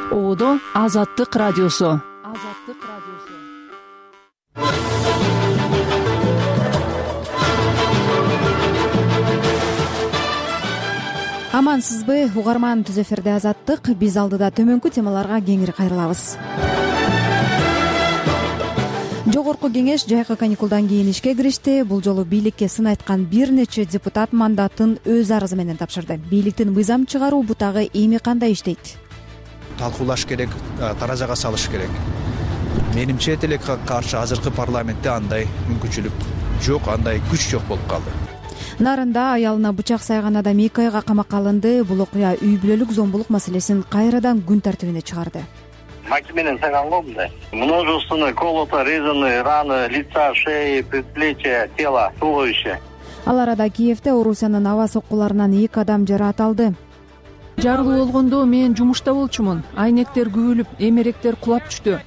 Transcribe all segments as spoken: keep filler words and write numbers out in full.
Оодо Азаттык радиосу. Азаттык радиосу. Амансызбы, угарман, түз эфирде Азаттык. Биз алдыда төмөнкү темаларга кеңири кайрылабыз. Жогорку кеңеш жайкы каникулдан кийин ишке киришти. Бул жолу бийликке сын айткан бир нече депутат мандатын өз арызы менен тапшырды. Бийликтин мыйзам чыгаруу бутагы эми кандай иштейт? Талкуулаш керек, таразага салыш керек. Менимче тилекке каршы азыркы парламентте андай мүмкүнчүлүк жок, андай күч жок болуп калды. Нарында аялына бычак сайган адам эки айга камакка алынды. Бул окуя үй бүлөлүк зомбулук маселесин кайрадан күн тартибине чыгарды. Макименен сайган го мындай. Множественные колото резаные раны лица, шеи, предплечья, тела, туловище. Ал арада Киевде Орусиянын аба соккуларынан эки адам жараат алды. Жарылуу болгондо мен жумушта болчумун. Айнектер күбөлүп, эмеректер кулап түштү.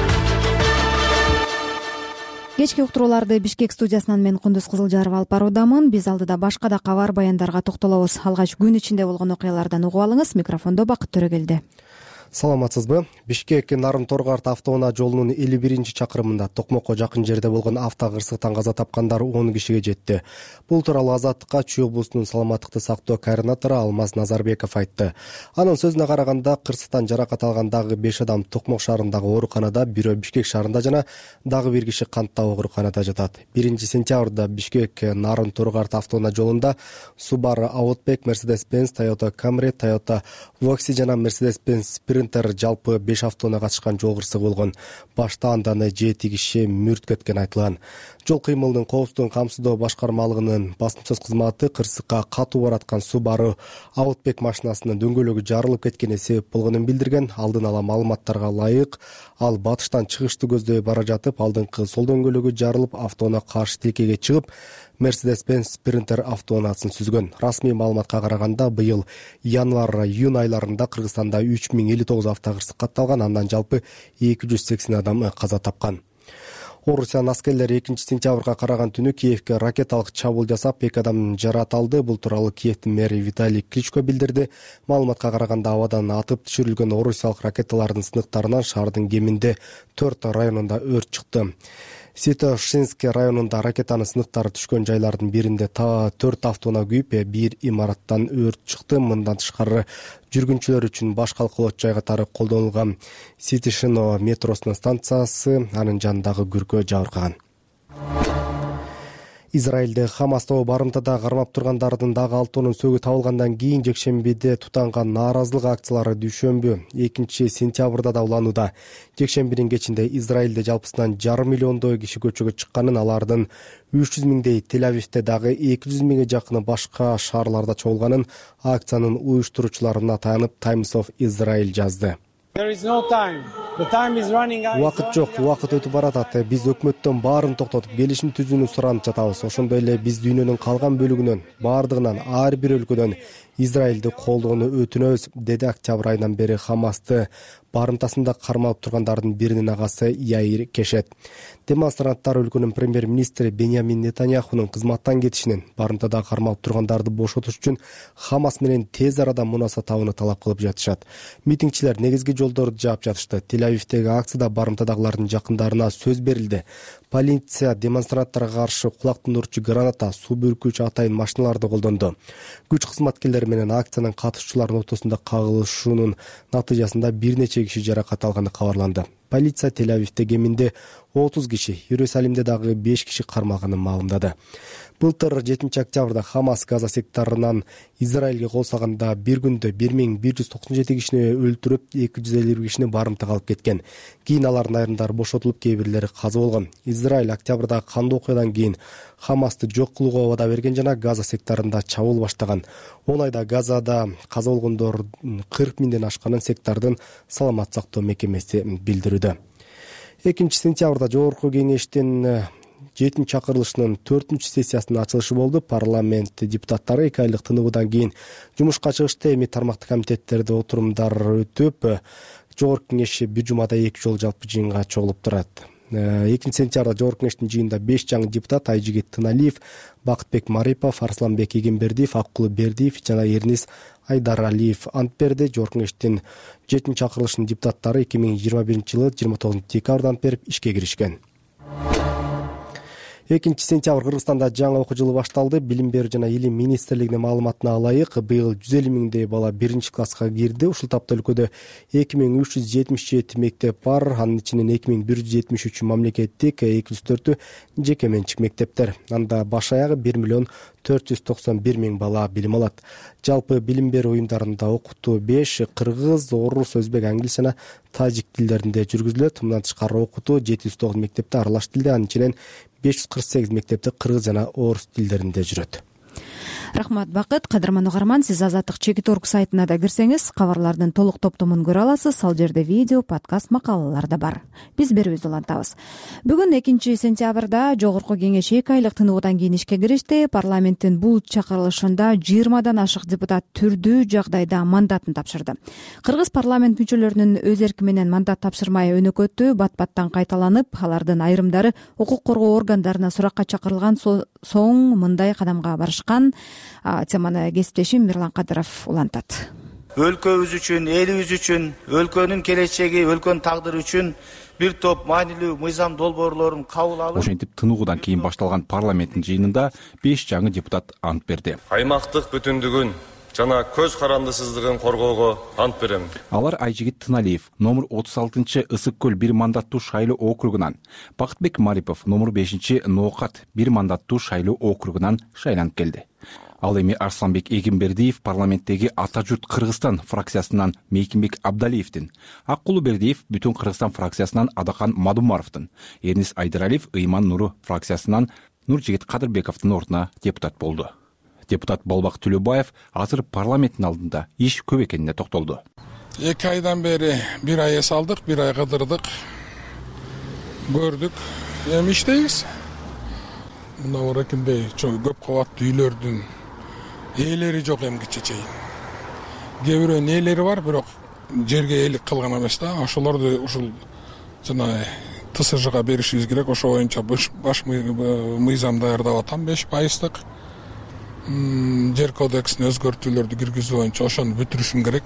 Кечки уктурууларды Бишкек студиясынан мен Кундуз Кызылжарова алып баруудамын. Биз алдыда башка да кабар баяндарга токтолобуз. Алгач күн ичинде болгон окуялардан угуп алыңыз. Микрофондо Бакыт Төрөгелди. Саламатсызбы? Бишкек Нарын-Торгарт автоунаа жолунун элүү биринчи чакырымында Токмокко жакын жерде болгон автокырсыктан каза тапкандар он кишиге жетти. Бул тууралуу Азаттыкка Чүй облусунун саламаттыкты сактоо координатору Алмаз Назарбеков айтты. Анын сөзүнө караганда, кырсыктан жаракат алган дагы беш адам Токмок шаарындагы ооруканада, бирөө Бишкек шаарында жана дагы бир киши канттагы ооруканада жатат. биринчи сентябрда Бишкек Нарын-Торгарт автоунаа жолунда Subaru Outback, Mercedes-Benz, Toyota Camry, Toyota Voxy жана Mercedes-Benz жалпы беш автоунаа катышкан жол кырсыгы болгон. Башта анданы жети киши мүрт кеткен айтылган. Жол кыймылынын коопсуздугун камсыздоо башкармалыгынын басымсыз кызматы кырсыкка катуу бараткан Subaru Outback машинасынын дөңгөлөгү жарылып кеткени себеп болгонун билдирген. Алдын ала маалыматтарга ылайык, ал батыштан чыгышты көздөй бара жатып, алдыңкы сол дөңгөлөгү жарылып, автоунаа каршы тилкеге чыгып, Mercedes-Benz Sprinter автоунаасын сүзгөн. Расмий маалыматка караганда, быйыл январь-июнь айларында Кыргызстанда үч миң элүү тогуз автокырсык катталган, андан жалпы эки жүз сексен адам каза тапкан. Орусиянын аскерлери экинчи сентябрга караган түнү Киевге ракеталык чабуул жасап, эки адам жараат алды. Бул тууралуу Киевдин мэри Виталий Кличко билдирди. Маалыматка караганда, абадан атып түшүрүлгөн орусиялык ракеталардын сыныктарынан шаардын кеминде төрт районунда өрт чыкты. Святошинский районунда ракетанын сыныктары түшкөн жайлардын биринде та төрт автоунаа күйүп, бир имараттан өрт чыкты. Мындан тышкары жүргүнчүлөр үчүн баш калкалоочу жай катары колдонулган Ситишино метросунун станциясы, анын жанындагы күркө жабыркаган. Израилде Хамас тобу барымтада кармап тургандардын дагы алтоонун сөгү табылгандан кийин жекшембиде тутанган нааразылык акциялары дүйшөмбү экинчи сентябрда да уланууда. Жекшембинин кечинде Израилде жалпысынан жарым миллиондой киши көчөгө чыкканын, алардын үч жүз миңдей Тель-Авивде дагы эки жүз миңге жакыны башка шаарларда чогулганын акциянын уюштуруучуларына таянып Times of Israel жазды. Убакыт жок, убакыт өтүп баратат. Биз өкмөттөн баарын токтотуп, келишим түзүүнү суранып жатабыз. Ошондой эле биз дүйнөнүн калган бөлүгүнөн, баардыгынан, ар бир өлкөдөн Израилди колдоону өтүнөбүз, деди октябрь айынан бери Хамасты барымтасында кармалып тургандардын биринин агасы Яир Кешет. Демонстранттар өлкөнүн премьер-министри Беньямин Нетаньяхунун кызматтан кетишинин, барымтада кармалып тургандарды бошотуш үчүн Хамас менен тез арада мунаса табууну талап кылып жатышат. Митингчилер негизги жолдорду жаап жатышты. Тель-Авивдеги акцияда барымтадагылардын жакындарына сөз берилди. Полиция демонстранттарга каршы кулак тундурчу граната, суу бүркүүчү атайын машиналарды колдонду. Күч кызматкерлери менен акциянын катышуучуларынын ортосунда кагылышуунун натыйжасында бир нече киши жаракат алганы кабарланды. Полиция Тель-Авивде кеминде отуз киши, Иерусалимде дагы беш киши кармалганын маалымдады. Былтыр жетинчи октябрда Хамас Газа секторунан Израилге кол салганда бир күндө бир миң бир жүз токсон жети кишини өлтүрүп, эки жүз элүү бир кишини барымтага алып кеткен. Кийин алардын айрымдары бошотулуп, кээ бирлери каза болгон. Израиль октябрда кандуу окуядан кийин Хамасты жок кылууга убада берген жана Газа секторунда чабуул баштаган. он айда Газада каза болгондор кырк миңден ашканын сектордун саламат сактоо мекемеси билдирүүдө. экинчи сентябрда жогорку кеңештин жетинчи чакырылышынын төртүнчү сессиясынын ачылышы болду. Парламент депутаттары эки айлык тыныбыдан кийин жумушка чыгышты. Эми тармактык комитеттерде отурумдар өтүп, жогорку кеңеш бир жумада эки жолу жалпы жыйынга чогулуп турат. экинчи сентябрда жогорку кеңештин жыйынында беш жаңы депутат Айжигит Тыналиев, Бакытбек Марипов, Арсланбек Эгембердиев, Аккулы Бердиев жана Эрнис Айдаралиев ант берди. Жогорку кеңештин жетинчи чакырылышынын депутаттары эки миң жыйырма биринчи жылы жыйырма тогузунчу декабрда ант берип ишке киришкен. экинчи сентябрь Кыргызстанда жаңы окуу жылы башталды. Билим берүү жана илим министрлигинин маалыматына ылайык, быйыл жүз элүү миңдей бала биринчи класска кирди. Ушул тапта өлкөдө эки миң үч жүз жетимиш жети мектеп бар. Анын ичинен эки миң бир жүз жетимиш үчү мамлекеттик, эки жүз төртү жеке менчик мектептер. Анда баш аягы бир миллион төрт жүз токсон бир миң бала билим алат. Жалпы билим берүү уюмдарында окутуу беш кыргыз, орус, өзбек, англис жана тажик тилдеринде жүргүзүлөт. Мындан тышкары окутуу жети жүз тогуз мектепте аралаш тилде, анын ичинен беш жүз кырк сегиз мектепте кыргыз жана орус тилдеринде жүрөт. Рахмат Бакыт. Кадырман угарман, сиз Азаттык чекит орг сайтына да кирсеңиз, кабарлардын толук топтомун көрө аласыз. Ал жерде видео, подкаст, макалалар да бар. Биз берүүбүздү улантабыз. Бүгүн экинчи сентябрда жогорку кеңеш эки айлык тыныгуудан кийин ишке киришти. Парламенттин бул чакырылышында жыйырмадан ашык депутат түрдүү жагдайда мандатын тапшырды. Кыргыз парламент мүчөлөрүнүн өз эрки менен мандат тапшырмай өнөкөтү бат-баттан кайталанып, алардын айрымдары укук коргоо органдарына суракка чакырылган соң мындай кадамга барышкан. Теманы кесиптешим Мирлан Кадыров улантат. Өлкөбүз үчүн, элибиз үчүн, өлкөнүн келечеги, өлкөнүн тагдыры үчүн бир топ маанилүү мыйзам долбоорлорун кабыл алып, ошентип тыныгуудан кийин башталган парламенттин жыйынында беш жаңы депутат ант берди. Аймактык бүтүндүгүн жана көз карандысыздыгын коргоого ант берем. Алар Айжигит Тыналиев номер отуз алтынчы Ысык көл бир мандаттуу шайлоо округунан, Бакытбек Марипов номер бешинчи Ноокат бир мандаттуу шайлоо округунан шайланып келди. Ал эми Арсланбек Эгембердиев парламенттеги Ата журт Кыргызстан фракциясынан Мейкимбек Абдалиевдин, Аккулы Бердиев Бүтүн Кыргызстан фракциясынан Адакан Мадумаровдун, Эрнис Айдаралиев Ыйман Нуру фракциясынан Нуржигит Кадырбековдун ордуна депутат болду. Депутат Болбак Төлөбаев азыр парламенттин алдында иш көп экенине токтолду. эки айдан бери бир ай эс алдык, бир ай кыдырдык, көрдүк, эми иштейбиз. Мына оракинде көп кабаттуу үйлөрдүн ээлери жок эмгиче чейин. Кээ бирөөнүн ээлери бар, бирок жерге ээлик кылган эмес да. Ошолорду ушул жана Т С Жга беришибиз керек. Ошо боюнча баш мыйзам даярдап атам, беш пайыздык. Жер кодексине өзгөртүүлөрдү киргизүү боюнча ошону бүтүрүшүм керек.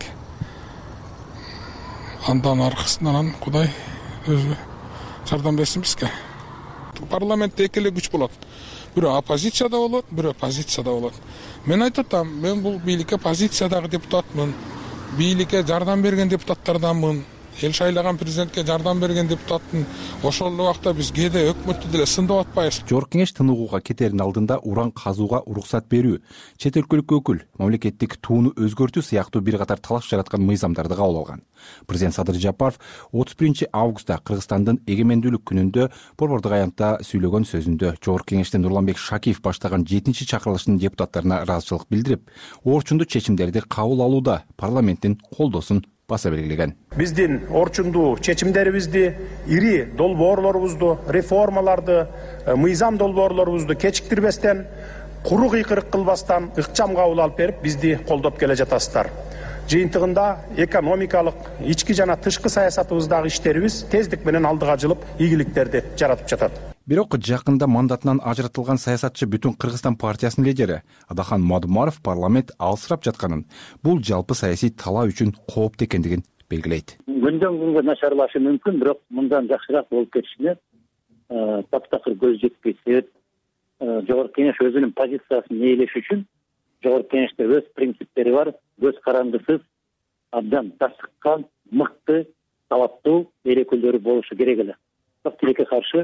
Андан аркысынан Кудай өзү жардам берсин бизге. Парламентте эки эле күч болот. Бирөө оппозицияда болот, бирөө позицияда болот. Мен айтып атам, мен бул бийликке позициядагы депутатмын. Бийликке жардам берген депутаттарданмын. Эл шайлаган президентке жардам берген депутаттын. Ошол убакта биз кээде өкмөттү деле сындап атпайбыз. Жогорку кеңеш тыныгууга кетердин алдында уран казууга уруксат берүү, чет өлкөлүк өкүл, мамлекеттик тууну өзгөртүү сыяктуу бир катар талаш жараткан мыйзамдарды кабыл алган. Президент Садыр Жапаров отуз биринчи августта Кыргызстандын эгемендүүлүк күнүндө борбордук аянтта сүйлөгөн сөзүндө жогорку кеңештен Нурланбек Шакиев баштаган жетинчи чакырылыштын депутаттарына ыраазычылык билдирип, орчундуу чечимдерди кабыл алууда парламенттин колдоосун баса белгилеген. Биздин орчундуу чечимдерибизди, ири долбоорлорубузду, реформаларды, мыйзам долбоорлорубузду кечиктирбестен, куру кыйкырык кылбастан ыкчам кабыл алып берип, бизди колдоп келе жатасыздар. Жыйынтыгында экономикалык, ички жана тышкы саясатыбыздагы иштерибиз тездик менен алдыга жылып, ийгиликтерди жаратып жатат. Бирок жакында мандатынан ажыратылган саясатчы Бүтүн Кыргызстан партиясынын лидери Адакан Мадумаров парламент алсырап жатканын, бул жалпы саясий талаа үчүн кооптуу экендигин белгилейт. Күндөн күнгө начарлашы мүмкүн, бирок мындан жакшыраак болуп кетишине таптакыр көз жетпей себеп жогорку кеңеш өзүнүн позициясын ээлеш үчүн жогорку кеңеште өз принциптери бар, көз карандысыз, абдан тасыккан, мыкты, талаптуу эл өкүлдөрү болушу керек эле. Бирок тилекке каршы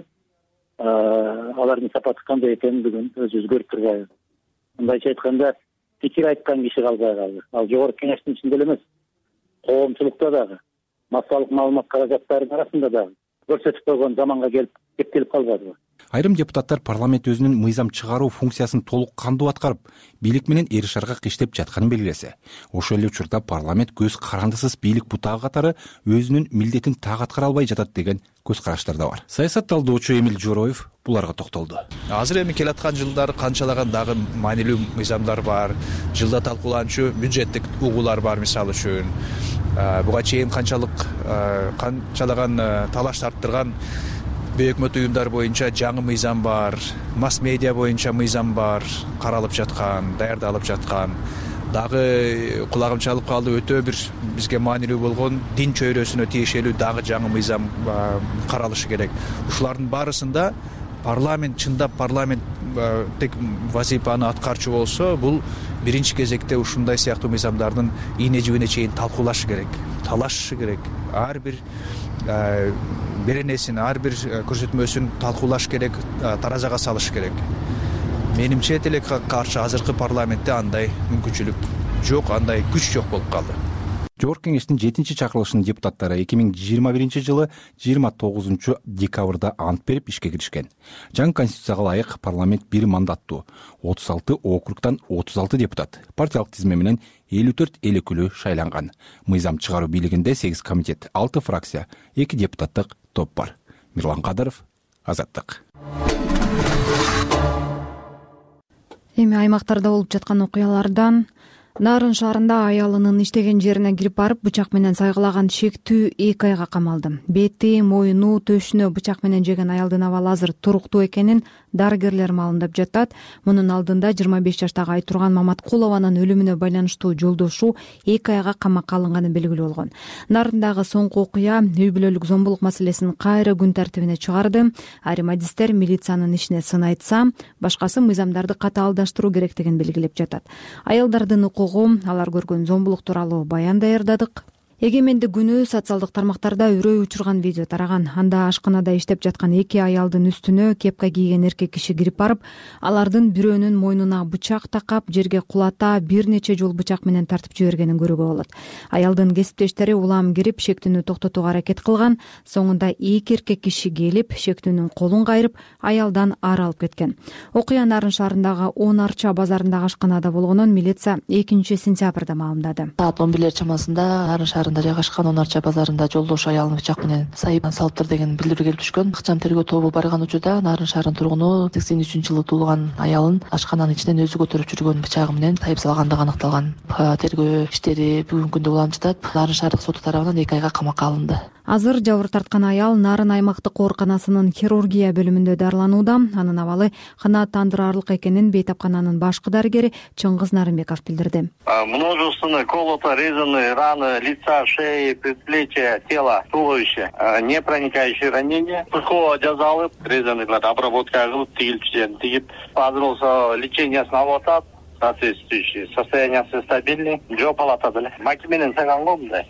алардын сапаты кандай экенин бүгүн өзүбүз көрүп турбайбыз. Мындайча айтканда, пикир айткан киши калбай калды. Ал жогорку кеңештин ичинде эле эмес, коомчулукта дагы, массалык маалымат каражаттарынын арасында дагы көрсөтүп койгон заманга келип кептелип калбадыбы? Айрым депутаттар парламент өзүнүн мыйзам чыгаруу функциясын толук кандуу аткарып, бийлик менен эр шаргак иштеп жатканын белгилесе, ошол эле учурда парламент көз карандысыз бийлик бутагы катары өзүнүн милдетин так аткара албай жатат деген көз караштар да бар. Саясат талдоочу Эмил Жороев буларга токтолду. Азыр эми келаткан жылдар канчалаган дагы маанилүү мыйзамдар бар, жылда талкууланчу бюджеттик угуулар бар, мисалы үчүн. Буга чейин канчалык канчалаган талаш тарттырган бейөкмөт уюмдар боюнча жаңы мыйзам бар, масс медиа боюнча мыйзам бар, каралып жаткан, даярдалып жаткан. Дагы кулагым чалып калды, өтө бир бизге маанилүү болгон дин чөйрөсүнө тиешелүү дагы жаңы мыйзам каралышы керек. Ушулардын баарысында парламент чындап парламенттик вазифаны аткарчу болсо, бул биринчи кезекте ушундай сыяктуу мыйзамдардын ийне жибине чейин талкуулашы керек, талашышы керек. Ар бир беренесин, ар бир көрсөтмөсүн талкуулаш керек, таразага салыш керек. Менимче тилекке каршы азыркы парламентте андай мүмкүнчүлүк жок, андай күч жок болуп калды. Жогорку кеңештин жетинчи чакырылышынын депутаттары эки миң жыйырма биринчи жылы жыйырма тогузунчу декабрда ант берип ишке киришкен. Жаңы конституцияга ылайык парламент бир мандаттуу, отуз алты округтан отуз алты депутат, партиялык тизме менен элүү төрт эл өкүлү шайланган. Мыйзам чыгаруу бийлигинде сегиз комитет, алты фракция, эки депутаттык топ бар. Мирлан Кадыров, Азаттык. Эми аймактарда болуп жаткан окуялардан Нарын шаарында аялынын иштеген жерине кирип барып бычак менен сайгылаган шектүү эки айга камалды. Бети, моюну, төшүнө бычак менен жеген аялдын абалы азыр туруктуу экенин дарыгерлер маалымдап жатат. Мунун алдында жыйырма беш жаштагы Айтурган Маматкулованын өлүмүнө байланыштуу жолдошу эки айга камакка алынганы белгилүү болгон. Нарындагы соңку окуя үй бүлөлүк зомбулук маселесин кайра күн тартибине чыгарды. Айрым адистер милициянын ишине сын айтса, башкасы мыйзамдарды катаалдаштыруу керектигин белгилеп жатат. Аялдардын укугу, алар көргөн зомбулук тууралуу баян даярдадык. Эгемендик күнү социалдык тармактарда үрөй учурган видео тараган. Анда ашканада иштеп жаткан эки аялдын үстүнө кепка кийген эркек киши кирип барып, алардын бирөөнүн мойнуна бычак такап, жерге кулата бир нече жолу бычак менен тартып жибергенин көрүүгө болот. Аялдын кесиптештери улам кирип, шектүүнү токтотууга аракет кылган. Соңунда эки эркек киши келип, шектүүнүн колун кайрып, аялдан ары алып кеткен. Окуя Нарын шаарындагы он арча базарындагы ашканада болгонун милиция экинчи сентябрда маалымдады. Саат он бирлер чамасында Нарын шаарында жайгашкан он арча базарында жолдошу аялын бычак менен сайып салыптыр деген билдирүү келип түшкөн. Ыкчам тергөө тобу барган учурда Нарын шаарынын тургуну сексен үчүнчү жылы туулган аялын ашкананын ичинен өзү көтөрүп жүргөн бычагы менен сайып салгандыгы аныкталган. Тергөө иштери бүгүнкү күндө улам жатат. Нарын шаардык соту тарабынан эки айга камакка алынды. Азыр жабыр тарткан аял Нарын аймактык ооруканасынын хирургия бөлүмүндө дарыланууда. Анын абалы канааттандырарлык экенин бейтапкананын башкы дарыгери Чыңгыз Нарымбеков билдирди. Множественные колото-резанные раны лица, шеи, предплечья, тела, туловища, не проникающие ранения. Сухого жазалып, резанный обработка кылып, тигилчиден тигип, азыр болсо лечениясын алып атат. Соответствующее состояниясы стабильный. Жоо палатада эле. Маки менен сайган го мындай.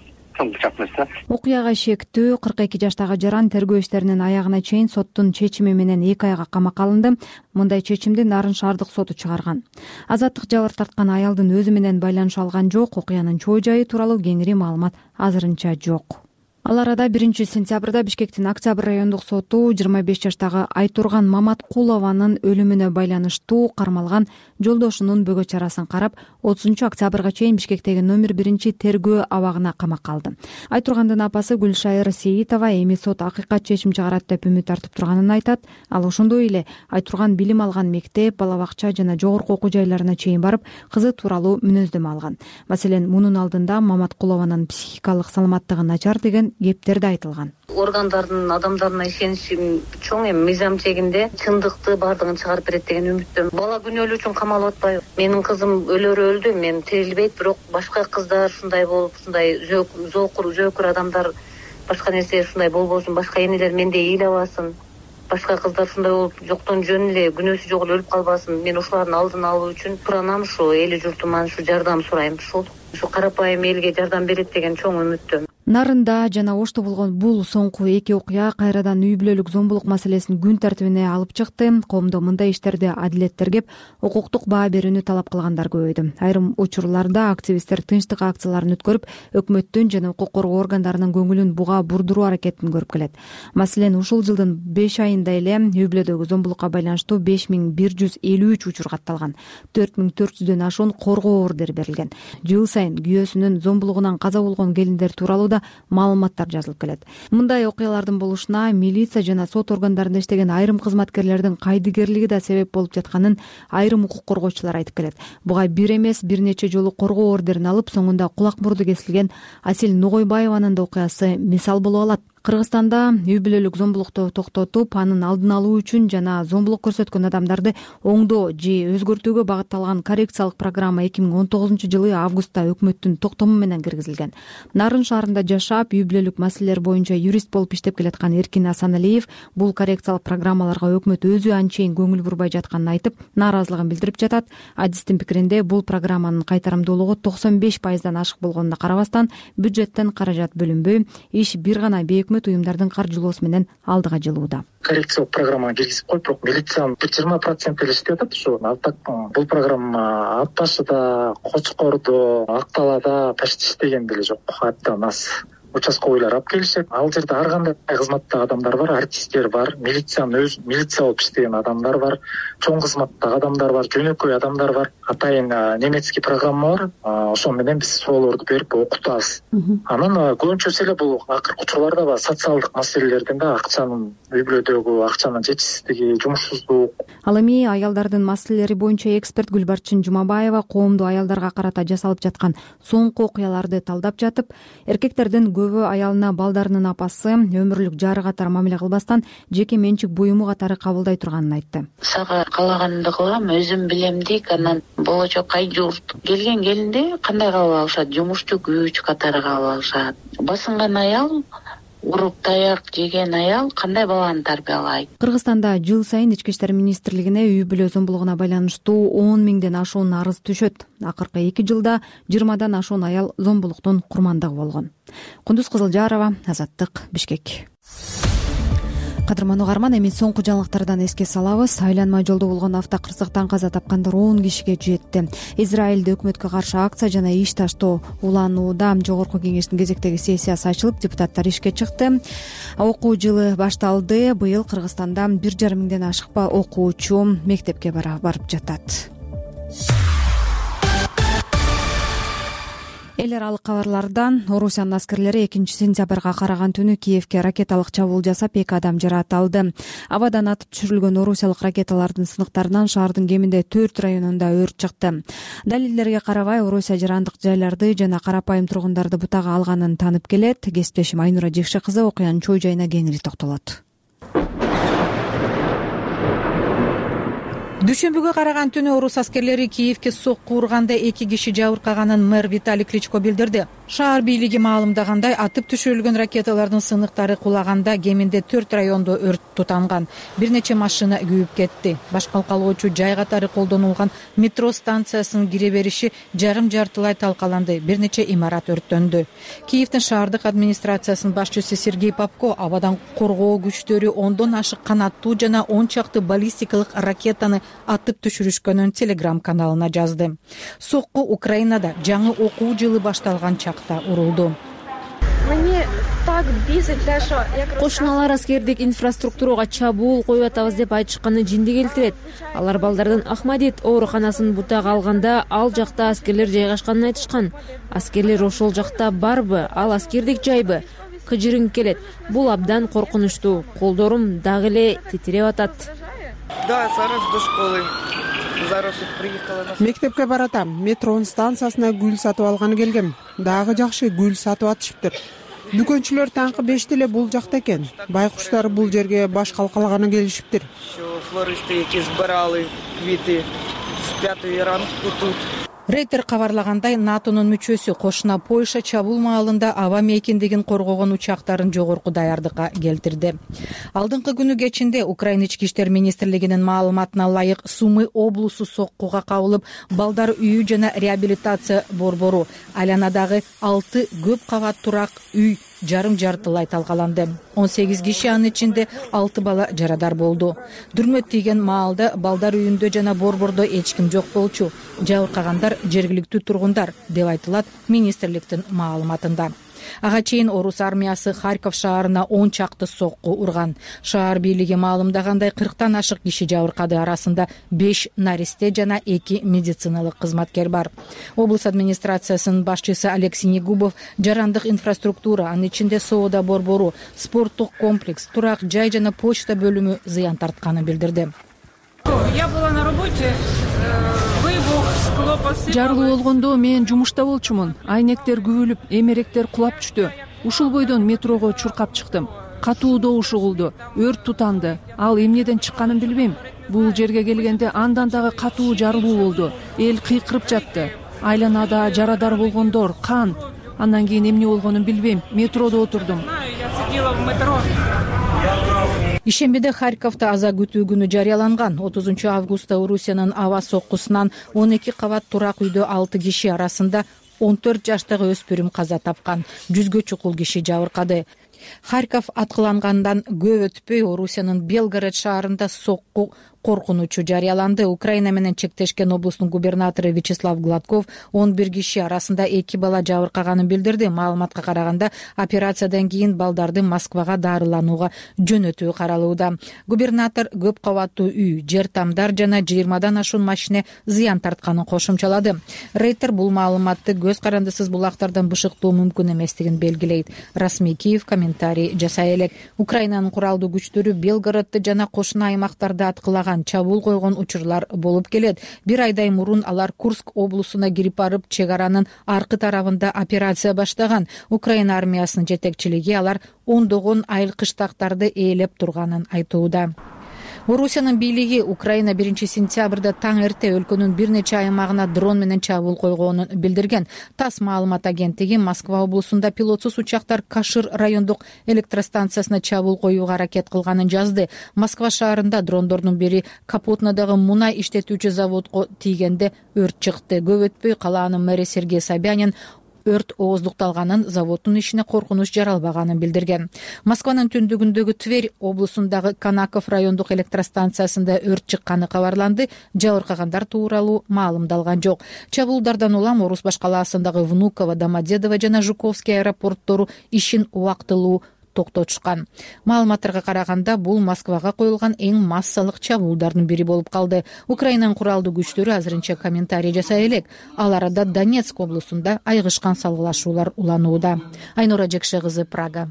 Окуяга шектүү кырк эки жаштагы жаран тергөө иштеринин аягына чейин соттун чечими менен эки айга камакка алынды. Мындай чечимди Нарын шаардык соту чыгарган. Азаттык жабыр тарткан аялдын өзү менен байланыша алган жок. Окуянын чоо жайы тууралуу кеңири маалымат азырынча жок. Ал арада биринчи сентябрда Бишкектин Октябрь райондук соту жыйырма беш жаштагы Айтурган Маматкулованын өлүмүнө байланыштуу кармалган жолдошунун бөгө чарасын карап, отузунчу октябрга чейин Бишкектеги номер биринчи тергөө абагына камакка алды. Айтургандын апасы Гүлшайыр Сейитова эми сот акыйкат чечим чыгарат деп үмүт артып турганын айтат. Ал ошондой эле Айтурган билим алган мектеп, бала бакча жана жогорку окуу жайларына чейин барып, кызы тууралуу мүнөздөмө алган. Маселен, мунун алдында Маматкулованын психикалык саламаттыгы начар деген кептерде айтылган. Органдардын адамдарына ишеничим чоң, эми мыйзам чегинде чындыкты бардыгын чыгарып берет деген үмүттөм. Бала күнөөлүү үчүн камалып атпайбы? Менин кызым өлөрү өлдү, мен тирилбейт, бирок башка кыздар ушундай болуп, ушундай зоокур, жөөкүр адамдар башка нерсе ушундай болбосун, башка энелер мендей ыйлабасын. Башка кыздар ушундай болуп, жоктон жөн эле күнөөсү жок эле өлүп калбасын. Мен ушулардын алдын алуу үчүн туранам, ушу эли журтуман ушу жардам сурайм. Ушул ушу карапайым элге жардам берет деген чоң үмүттөм. Нарында жана Ошто болгон бул соңку эки окуя кайрадан үй бүлөлүк зомбулук маселесин күн тартибине алып чыкты. Коомдо мындай иштерде адилет тергеп, укуктук баа берүүнү талап кылгандар көбөйдү. Айрым учурларда активисттер тынчтык акцияларын өткөрүп, өкмөттүн жана укук коргоо органдарынын көңүлүн буга бурдуруу аракетин көрүп келет. Маселен, ушул жылдын беш айында эле үй бүлөдөгү зомбулукка байланыштуу беш миң бир жүз элүү үч учур катталган. төрт миң төрт жүздөн ашуун коргоо ордери берилген. Жыл сайын күйөөсүнүн зомбулугунан каза болгон келиндер тууралуу маалыматтар жазылып келет. Мындай окуялардын болушуна милиция жана сот органдарында иштеген айрым кызматкерлердин кайдыгерлиги да себеп болуп жатканын айрым укук коргоочулар айтып келет. Буга бир эмес бир нече жолу коргоо ордерин алып, соңунда кулак мурду кесилген Асел Ногойбаеванын да окуясы мисал боло алат. Кыргызстанда үй бүлөлүк зомбулукту токтотуп, анын алдын алуу үчүн жана зомбулук көрсөткөн адамдарды оңдоо же өзгөртүүгө багытталган коррекциялык программа эки миң он тогузунчу жылы августта өкмөттүн токтому менен киргизилген. Нарын шаарында жашап, үй бүлөлүк маселелер боюнча юрист болуп иштеп келаткан Эркин Асаналиев бул коррекциялык программаларга өкмөт өзү анчейин көңүл бурбай жатканын айтып, нааразылыгын билдирип жатат. Адистин пикиринде, бул программанын кайтарымдуулугу токсон беш пайыздан ашык болгонуна карабастан, бюджеттен каражат бөлүнбөй, иш бир гана бейөкмөт уюмдардын каржылоосу менен алдыга жылууда. Коррекциялык программаны киргизип коюп, бирок милициянын бир жыйырма проценти эле иштеп атат ушу. Ал так бул программа Ат башыда, Кочкордо, Ак Талаада почти иштеген деле жок. Абдан аз участковыйлар алып келишет. Ал жерде ар кандай кызматтагы адамдар бар, артисттер бар, милициянын өз милиция болуп иштеген адамдар бар, чоң кызматтагы адамдар бар, жөнөкөй адамдар бар. Атайын немецкий программа бар. Ошол менен биз суроолорду берип окутабыз. Анан көбүнчөсү эле бул акыркы учурларда баягы социалдык маселелерден да, акчанын үй бүлөдөгү акчанын жетишсиздиги, жумушсуздук. Ал эми аялдардын маселелери боюнча эксперт Гүлбарчын Жумабаева коомдо аялдарга карата жасалып жаткан соңку окуяларды талдап жатып, эркектердин көбү аялына балдарынын апасы, өмүрлүк жары катары мамиле кылбастан жеке менчик буюму катары кабылдай турганын айтты. Сага каалаганымды кылам, өзүм билем дейт, анан болочок ай журт. Келген келинди кандай кабыл алышат? Жумушчу күч катары кабыл алышат. Басынган аял, уруп таяк жеген аял кандай баланы тарбиялайт? Кыргызстанда жыл сайын Ички иштер министрлигине үй бүлө зомбулугуна байланыштуу он миңден ашуун арыз түшөт. Акыркы эки жылда жыйырмадан ашуун аял зомбулуктун курмандыгы болгон. Кундуз Кызылжарова, Азаттык, Бишкек. Кадырман угарман, эми соңку жаңылыктардан эске салабыз. Айланма жолдо болгон автокырсыктан каза тапкандар он кишиге жетти. Израилде өкмөткө каршы акция жана иш таштоо уланууда. Жогорку кеңештин кезектеги сессиясы ачылып, депутаттар ишке чыкты. Окуу жылы башталды. Быйыл Кыргызстанда бир жарым миңден ашык окуучу мектепке барып жатат. Эл аралык кабарлардан Орусиянын аскерлери экинчи сентябрга караган түнү Киевке ракеталык чабуул жасап, эки адам жаракат. Абадан атып түшүрүлгөн орусиялык ракеталардын сыныктарынан шаардын кеминде төрт районунда өрт чыкты. Далилдерге карабай, Орусия жарандык жайларды жана карапайым тургундарды бутага алганын танып келет. Кесиптешим Айнура Жекши кызы окуянын чоо жайына кеңири токтолот. Дүйшөмбүгө караган түнү орус аскерлери Киевке сокку урганда эки киши жабыркаганын мэр Виталий Кличко билдирди. Шаар бийлиги маалымдагандай, атып түшүрүлгөн ракеталардын сыныктары кулаганда кеминде төрт райондо өрт тутанган. Бир нече машина күйүп кетти. Баш калкалоочу жай катары колдонулган метро станциясынын кире бериши жарым жартылай талкаланды. Бир нече имарат өрттөндү. Киевдин шаардык администрациясынын башчысы Сергей Попко абадан коргоо күчтөрү ондон ашык канаттуу жана он чакты баллистикалык ракетаны атып түшүрүшкөнүн Телеграм каналына жазды. Сокку Украинада жаңы окуу жылы башталган чакта урулду. Кошуналар аскердик инфраструктурага чабуул коюп атабыз деп айтышканы жинди келтирет. Алар балдардын Ахмадит ооруканасынын бутага алганда ал жакта аскерлер жайгашканын айтышкан. Аскерлер ошол жакта барбы, ал аскердик жайбы? Кыжырың келет. Бул абдан коркунучтуу. Колдорум дагы эле титиреп атат. Да, зараз до школы. Зараз приехала на... Мектепке баратам. Метронун станциясына гүл сатып алганы келгем. Дагы жакшы гүл сатып атышыптыр. Дүкөнчүлөр таңкы беште эле бул жакта экен. Байкуштар бул жерге баш калкалаганы келишиптир. Флористы эки сбирали квиты. Спят и ранку тут. Рейтер кабарлагандай, НАТОнун мүчөсү кошуна Польша чабуул маалында аба мейкиндигин коргогон учактарын жогорку даярдыкка келтирди. Алдыңкы күнү кечинде Украина ички иштер министрлигинин маалыматына ылайык Сумы облусу соккуга кабылып, балдар үйү жана реабилитация борбору айланадагы алты көп кабат турак үй жарым жартылай талкаланды. он сегиз киши, анын ичинде алты бала жарадар болду. Дүрмөт тийген маалда балдар үйүндө жана борбордо эч ким жок болчу. Жабыркагандар жергиликтүү тургундар деп айтылат министрликтин маалыматында. Ага чейин орус армиясы Харьков шаарына он чакты сокку урган. Шаар бийлиги маалымдагандай кырктан ашык киши жабыркады, арасында беш наристе жана эки медициналык кызматкер бар. Облус администрациясынын башчысы Алексей Негубов жарандык инфраструктура, анын ичинде соода борбору, спорттук комплекс, турак жай жана почта бөлүмү зыян тартканын билдирди. Я была на работе. Жарылуу болгондо мен жумушта болчумун. Айнектер күбүлүп, эмеректер кулап түштү. ушул бойдон метрого чуркап чыктым. Катуу добуш угулду, өрт тутанды. Ал эмнеден чыкканын билбейм. Бул жерге келгенде андан дагы катуу жарылуу болду. Эл кыйкырып жатты. Айланада жарадар болгондор, кан. Андан кийин эмне болгонун билбейм. Метродо отурдум. Ишембиде Харьковдо аза күтүү күнү жарыяланган. отузунчу августта Орусиянын аба соккусунан он эки кабат турак үйдө алты киши арасында он төрт жаштагы өспүрүм каза тапкан. Жүзгө чукул киши жабыркады. Харьков аткылангандан көп өтпөй Орусиянын Белгород шаарында сокку коркунучу жарыяланды. Украина менен чектешкен облустун губернатору Вячеслав Гладков он бир киши арасында эки бала жабыркаганын билдирди. Маалыматка караганда, операциядан кийин балдарды Москвага дарыланууга жөнөтүү каралууда. Губернатор көп кабаттуу үй, жер тамдар жана жыйырмадан ашуун машине зыян тартканын кошумчалады. Рейтер бул маалыматты көз карандысыз булактардан бышыктуу мүмкүн эместигин белгилейт. Расмий Киев комментарий жасай элек. Украинанын куралдуу күчтөрү Белгородду жана кошуна аймактарды аткылаган, чабуул койгон учурлар болуп келет. Бир айдай мурун алар Курск облусуна кирип барып, чек аранын аркы тарабында операция баштаган. Украина армиясынын жетекчилиги алар ондогон айыл кыштактарды ээлеп турганын айтууда. Орусиянын бийлиги Украина биринчи сентябрда таң эрте өлкөнүн бир нече аймагына дрон менен чабуул койгонун билдирген. ТАСС маалымат агенттиги Москва облусунда пилотсуз учактар Кашир райондук электростанциясына чабуул коюуга аракет кылганын жазды. Москва шаарында дрондордун бири Капотнадагы мунай иштетүүчү заводко тийгенде өрт чыкты. Көп өтпөй калаанын мэри Сергей Собянин өрт ооздукталганын, заводдун ишине коркунуч жаралбаганын билдирген. Москванын түндүгүндөгү Тверь облусундагы Канаков райондук электростанциясында өрт чыкканы кабарланды. Жабыркагандар тууралуу маалымдалган жок. Чабуулдардан улам Орус башкалаасындагы Внуково, Домодедово жана Жуковский аэропорттору ишин убактылуу токтотушкан. Маалыматтарга караганда, бул Москвага коюлган эң массалык чабуулдардын бири болуп калды. Украинанын куралдуу күчтөрү азырынча комментарий жасай элек. Ал арада Донецк облусунда айгышкан салгылашуулар уланууда. Айнура Жекше кызы, Прага.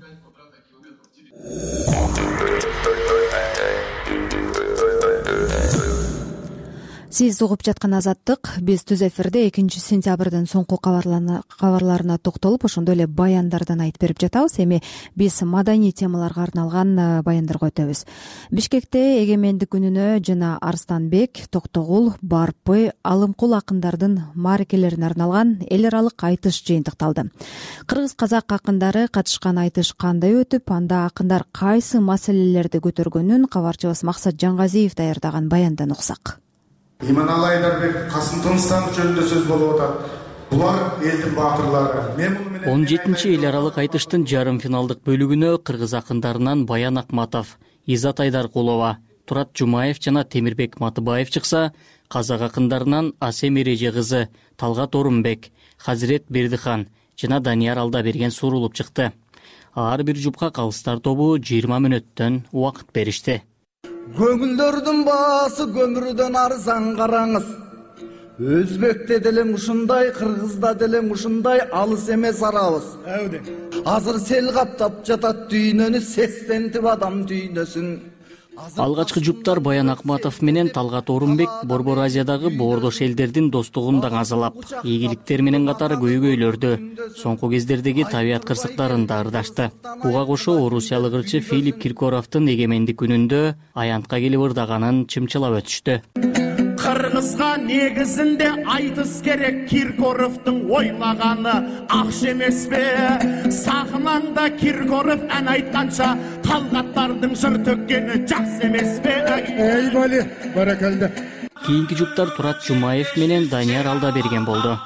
Сиз угуп жаткан Азаттык. Биз түз эфирде экинчи сентябрдын соңку кабарларына токтолуп, ошондой эле баяндардан айтып берип жатабыз. Эми биз маданий темаларга арналган баяндарга өтөбүз. Бишкекте эгемендик күнүнө жана Арстанбек, Токтогул, Барпы, Алымкул акындардын мааракелерине арналган эл аралык айтыш жыйынтыкталды. Кыргыз-казак акындары катышкан айтыш кандай өтүп, анда акындар кайсы маселелерди көтөргөнүн кабарчыбыз Максат Жаңгазиев даярдаган баяндан уксак. Иманалы Айдарбек, Касым Тыныстанович жөнүндө сөз болуп атат. Булар элдин баатырлары. он жетинчи эл аралык айтыштын жарым финалдык бөлүгүнө кыргыз акындарынан Баян Акматов, Изат Айдаркулова, Турат Жумаев жана Темирбек Матыбаев чыкса, казак акындарынан Асем Эреже кызы, Талгат Орунбек, Хазирет Бердихан жана Данияр Алдаберген сурулуп чыкты. Ар бир жупка калыстар тобу жыйырма мүнөттөн убакыт беришти. Көңүлдөрдүн баасы көмүрдөн арзан караңыз. Өзбекте деле ушундай, кыргызда деле ушундай, алыс эмес арабыз. Азыр сел каптап жатат дүйнөнү, сестентип адам дүйнөсүн. Алгачкы жуптар Баян Акматов менен Талгат Орунбек Борбор Азиядагы боордош элдердин достугун даңазалап, ийгиликтер менен катары көйгөйлөрдү, соңку кездердеги табият кырсыктарын да ырдашты. Буга кошо орусиялык ырчы Филипп Киркоровдун эгемендик күнүндө аянтка келип ырдаганын чымчылап өтүштү. Кыргызга негизинде айтыс керек, Киркоровдун ойлаганы акча эмеспи? Сахнаңда Киркоров ан айтканча, талгаттардын жыр төккени жакшы эмеспи? Эй бали, баракалда. Кийинки жуптар Турат Жумаев менен Данияр Алдаберген болду.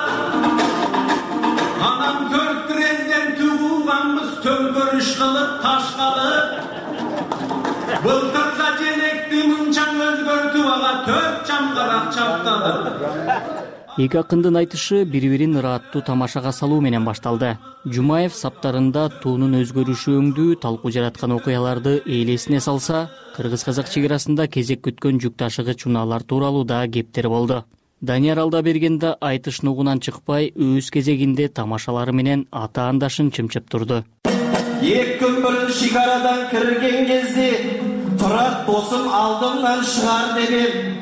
Анам төрт тирелден тугулганбыз, төңкөрүш кылып, таш калып. Былтырда желекти мынчаң өзгөртүп ала төрт жамгарак чаптады. Эки акындын айтышы бири-бирин ырааттуу тамашага салуу менен башталды. Жумаев саптарында туунун өзгөрүшү өңдүү талкуу жараткан окуяларды элесине салса, кыргыз-казак чек-арасында кезек күткөн жүк ташыгыч унаалар тууралуу да кептер болду. Данияр Алдаберген да айтыш нугунан чыкпай, өз кезегинде тамашалары менен ата-андашын чымчып турду. Эки күн бұрын шекарадан кірген кезде Турат досым алдымнан шығар дедім.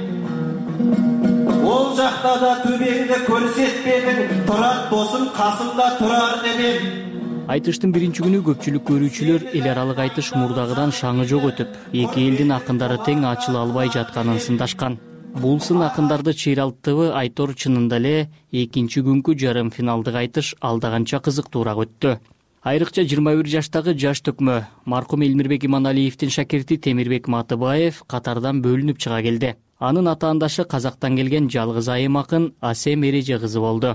Ол жақта да төбеңді көрсетпедің, Турат досым қасымда тұрар дедім. Айтыштын биринчи күнү көпчүлүк көрүүчүлөр эл аралык айтыш мурдагыдан шаңы жок өтүп, эки элдин акындары тең ачыла албай жатканын сындашкан. Бул сын акындарды чыйралтыбы Айтор чынында эле экинчи күнкү жарым финалдык айтыш алдаганча кызыктуураак өттү. Айрыкча жыйырма бир жаштагы жаш төкмө маркум Элмирбек Иманалиевдин шакирти Темирбек Матыбаев катардан бөлүнүп чыга келди. Анын атаандашы Казактан келген жалгыз айым акын Асем Эреже кызы болду.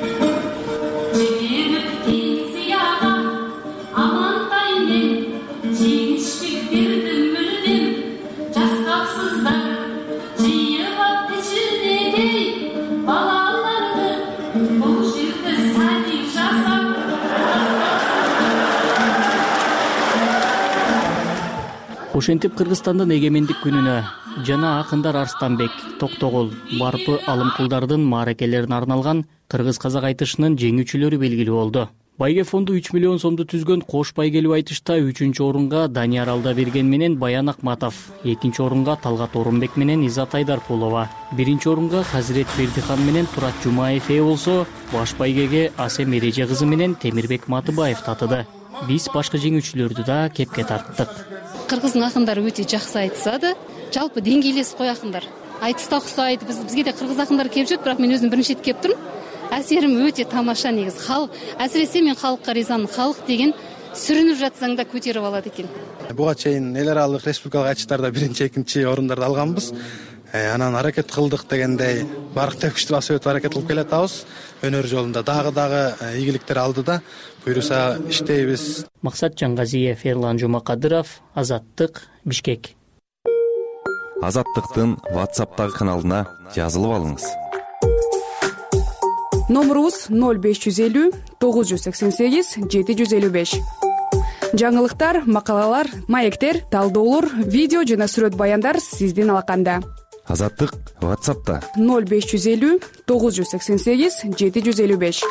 Ошентип Кыргызстандын эгемендик күнүнө жана акындар Арстанбек, Токтогул, Барпы Алымкулдардын мааракелерине арналган кыргыз-казак айтышынын жеңүүчүлөрү белгилүү болду. Байге фонду үч миллион сомду түзгөн кош байгелүү айтышта үчүнчү орунга Данияр Алдаберген менен Баян Акматов, экинчи орунга Талгат Орунбек менен Изат Айдаркулова, биринчи орунга Казирет Бердихан менен Турат Жумаев ээ болсо, баш байгеге Асем Эреже кызы менен Темирбек Матыбаев татыды. Биз башка жеңүүчүлөрдү да кепке тарттык. Кыргыздын акындары өтө жакшы айтышады. Жалпы деңгейлес кой акындар. Айтышта оксойт. Биз бизге да кыргыз акындар келип жүрөт, бирок мен өзүм биринчи рет келип турмун. Әсерим өтө тамаша негизи. Халык, әсиресе мен халыкка ризамын. Халык деген сүрүнүп жатсаң да көтөрүп алат экен. Буга чейин эл аралык республикалык айтыштарда биринчи, экинчи орундарды алганбыз. Анан аракет кылдык дегендей барыкта күчтүү басып өтүп аракет кылып келатабыз. Өнөр жолунда дагы дагы ийгиликтер алды да, буйруса иштейбиз. Максат Жангазиев, Эрлан Жумакадыров, Азаттык, Бишкек. Азаттыктын WhatsApp'тагы каналына жазылып алыңыз. Номерубуз ноль беш жүз элүү тогуз жүз сексен сегиз жети жүз элүү беш. Жаңылыктар, макалалар, маектер, талдоолор, видео жана сүрөт баяндар сиздин алаканда. Азаттык WhatsApp'та ноль беш жүз элүү тогуз жүз сексен сегиз жети жүз элүү беш.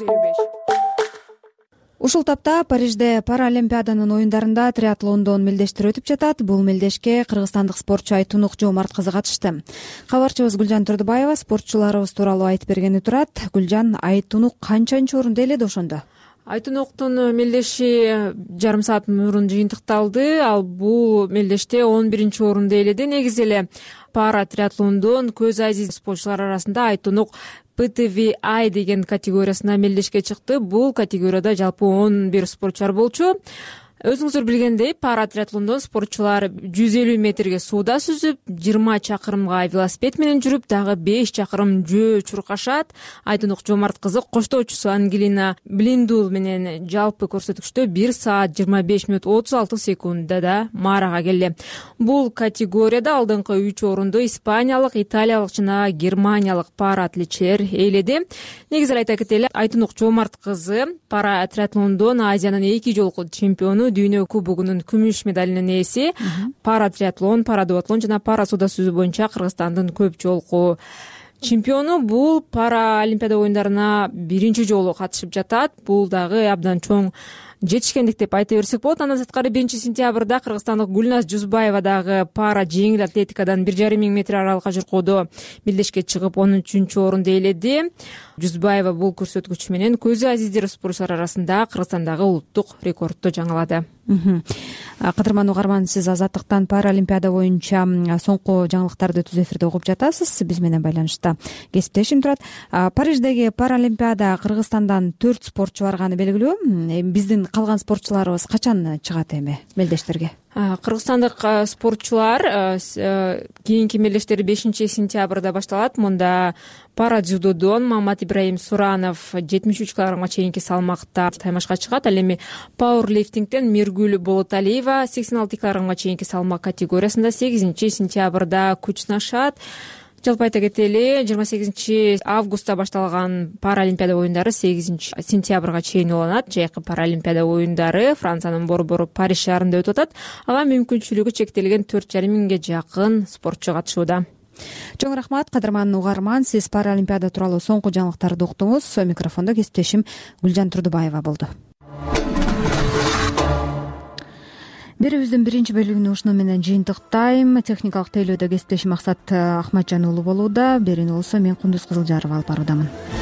Ушул тапта Парижде Паралимпиаданын оюндарында триатлондон мелдештер өтүп жатат. Бул мелдешке кыргызстандык спортчу Айтунук Жомарт кызы катышты. Кабарчыбыз Гүлжан Турдубаева спортчуларыбыз тууралуу айтып бергени турат. Гүлжан, Айтунук канчанчы орунда эледи ошондо? Айтунуктун мелдеши жарым саат мурун жыйынтыкталды. Ал бул мелдеште он биринчи орунду ээледи. Негизи эле пара триатлондон көз азиз спортчулар арасында Айтунук пэ тэ вэ ай деген категориясына мелдешке чыкты. Бул категорияда жалпы он бир спортчулар болчу. Өзүңүздөр билгендей, пара триатлондон спортчулар жүз элүү метрге сууда сүзүп, жыйырма чакырымга велосипед менен жүрүп, дагы беш чакырым жөө чуркашат. Айтунук Жомарт кызы коштоочусу Ангелина Блиндул менен жалпы көрсөтүкчтө бир саат жыйырма беш мүнөт отуз алты секундада маарага келди. Бул категорияда алдыңкы үч орунду испаниялык, италиялык жана германиялык пара атлетчилер ээледи. Негизи айта кетели, Айтунук Жомарт кызы пара триатлондон Азиянын эки жолку чемпиону, дүйнө кубогунун күмүш медалинин ээси, пара триатлон, пара дуатлон жана пара сууда сүзүү боюнча Кыргызстандын көп жолку чемпиону. Бул пара олимпиада оюндарына биринчи жолу катышып жатат. Бул дагы абдан чоң жетишкендик деп айта берсек болот. Андан сырткары биринчи сентябрда кыргызстандык Гүлназ Жузбаева дагы пара жеңил атлетикадан бир жарым миң метр аралыкка журкоодо мелдешке чыгып он үчүнчү орунду ээледи. Жузбаева бул көрсөткүч менен көзү азиздер спортчулар арасында Кыргызстандагы улуттук рекордду жаңылады. Кадырман угарман, сиз Азаттыктан Паралимпиада боюнча соңку жаңылыктарды түз эфирде угуп жатасыз. Биз менен байланышта кесиптешим турат. Париждеги Паралимпиада Кыргызстандан төрт спортчу барганы белгилүү. Биздин калган спортчуларыбыз качан чыгат эми мелдештерге? Кыргызстандык спортчулар кийинки мелдештери бешинчи сентябрда башталат. Мында пара дзюдодон Мамат Ибраим Суранов жетимиш үч килограммга чейинки салмакта таймашка чыгат. Ал эми пауэрлифтингден Миргүл Болоталиева сексен алты килограммга чейинки салмак категориясында сегизинчи сентябрда күч сынашат. Жалпы айта кетели, жыйырма сегизинчи августта башталган Паралимпиада оюндары сегизинчи сентябрга чейин уланат. Жайкы Паралимпиада оюндары Франциянын борбору Париж шаарында өтүп атат. Ага мүмкүнчүлүгү чектелген төрт жарым миңге жакын спортчу катышууда. Чоң рахмат, кадырман угарман. Сиз Паралимпиада тууралуу соңку жаңылыктарды уктуңуз. Микрофондо кесиптешим Гүлжан Турдубаева болду. Берүүбүздүн биринчи бөлүгүнү ушуну менен жыйынтыктайм. Техникалык тейлөөдө кесиптешим Максат Ахматжан уулу болууда. Берүүнү болсо мен Кундуз Кызылжарова алып баруудамын.